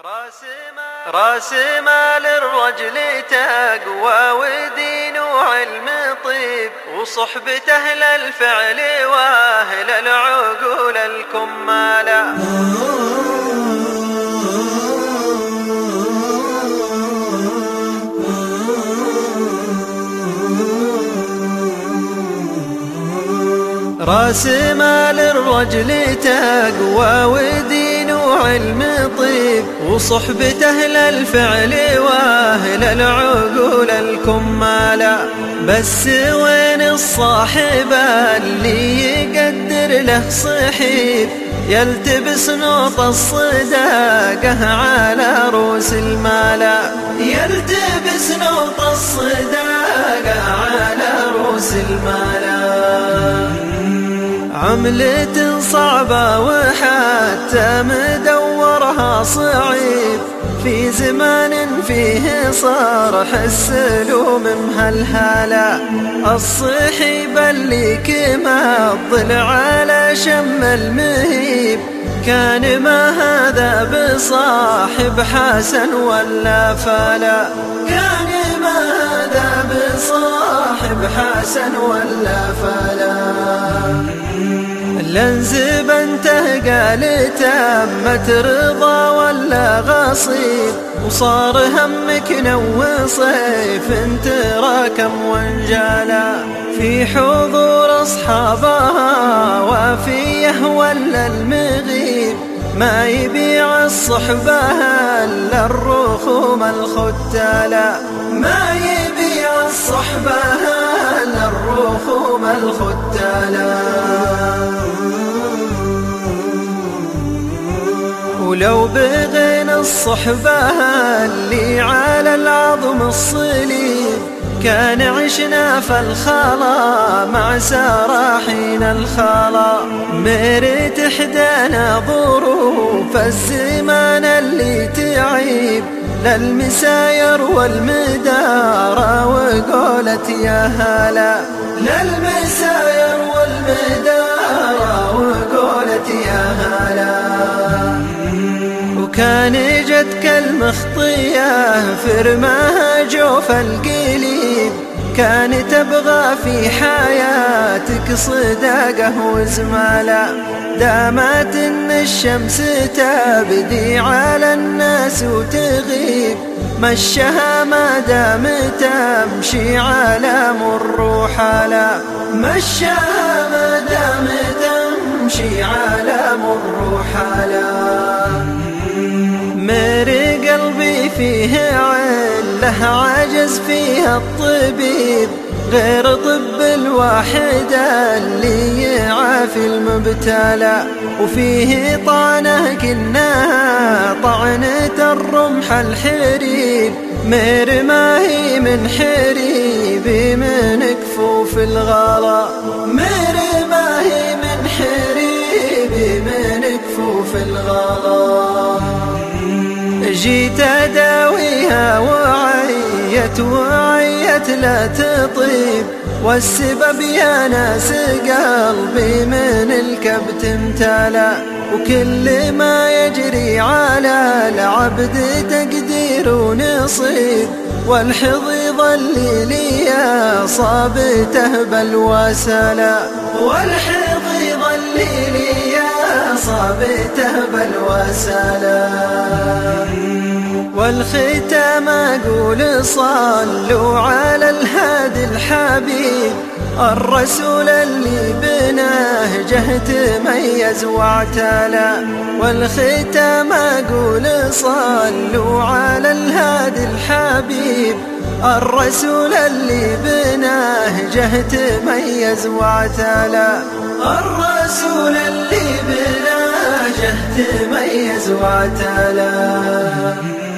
راس مال الرجل تقوى ودين وعلم طيب وصحبة أهل الفعل وأهل العقول الكمالة. راس مال الرجل تقوى ودين وعلم طيب وصحبة أهل الفعل وأهل العقول الكمالة. بس وين الصاحب اللي يقدر له صحيب يلتبس نوط الصداقة على رؤوس المالا، يلتبس نوط الصداقة على رؤوس المالا. عملة صعبة وحتى مدورها صعيب في زمان فيه صار السلوم مهلهلا. الصحيب اللي كما الضلع على شم المهيب كان ما هذا بصاحب حسن ولا فلا، كان ما هذا بصاحب حسن ولا فلا. لنزب انته قال تمت رضا ولا غصيب وصار همك نو صيف تراكم وانجالا في حضور اصحابها وفيه ولا المغيب ما يبيع الصحبة الا الرخوم الختالا، ما يبيع الصحبة الا الرخوم الختالا. ولو بغينا الصحبة اللي على العظم الصليب كان عشنا في الخلا مع سراحين الخلا. مرت احدانا ظروف الزمان اللي تعيب للمساير والمدارة وقولت يا هلا، للمساير والمدارة وقولت يا هلا. وكان جدك المخطية في رماها جوف القليب كان تبغى في حياتك صداقة وزمالة. دامت ان الشمس تبدي على الناس وتغيب مشها ما دام تمشي على مر حلا، مشها ما دام تمشي على مر حلا. مر قلبي فيه عله عجز فيها الطبيب غير طب الواحد اللي يعافي المبتلى، وفيه طعنه كنها طعنة الرمح الحريب مر ما هي من حريب من كفوف الغلا، مر ما هي من حريب من كفوف الغلا. جيت أداويها وعيت لا تطيب والسبب يا ناس قلبي من الكبت امتلا. وكل ما يجري على العبد تقدير ونصيب والحضيض اللي ليا صابته بالوسلا، والحضيض اللي ليا صابته بالوسلا. والختام أقول صلوا على الهادي الحبيب الرسول اللي بنهجه تميز واعتلى. والختام أقول صلوا على الهادي الحبيب الرسول اللي بنهجه تميز واعتلى، الرسول اللي بنهجه تميز واعتلى.